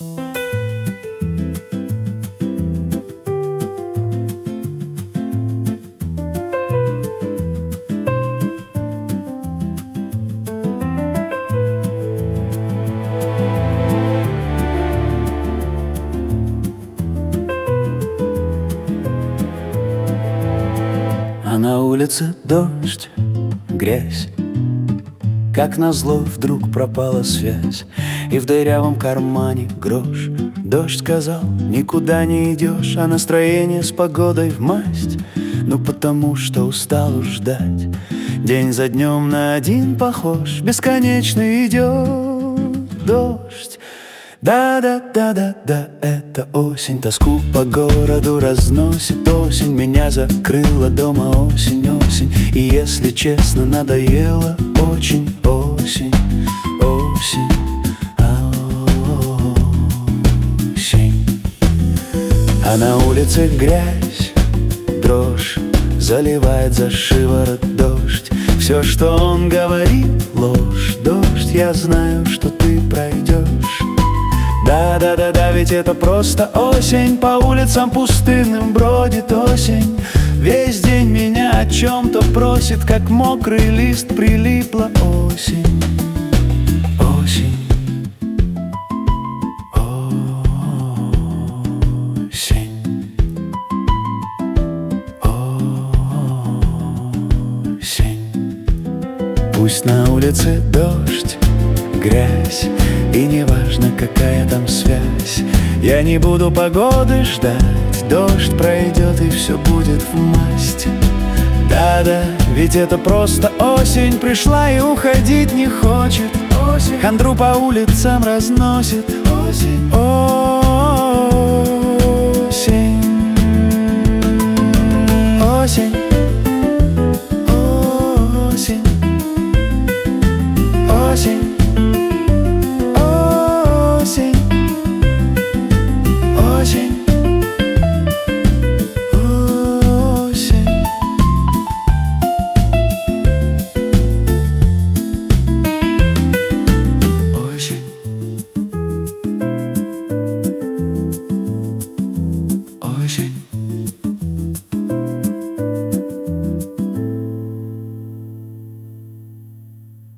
А на улице дождь, грязь. Как назло вдруг пропала связь, и в дырявом кармане грош. Дождь сказал: никуда не идешь, а настроение с погодой в масть. Ну потому что устал уж ждать, день за днем на один похож. Бесконечно идет дождь. Да-да-да-да-да, это осень. Тоску по городу разносит осень. Меня закрыла дома осень, осень. И если честно, надоело очень осень, осень, осень. А на улице грязь, дрожь, заливает за шиворот дождь. Все, что он говорит, ложь. Дождь, я знаю, что ты пройдешь. Да-да-да-да, ведь это просто осень. По улицам пустынным бродит осень. Весь день меня о чем-то просит, как мокрый лист прилипла осень. Осень, осень, осень. Пусть на улице дождь, грязь, и неважно, какая там связь, я не буду погоды ждать. Дождь пройдет, и все будет в масть. Да-да, ведь это просто осень. Пришла и уходить не хочет. Осень хандру по улицам разносит. Осень,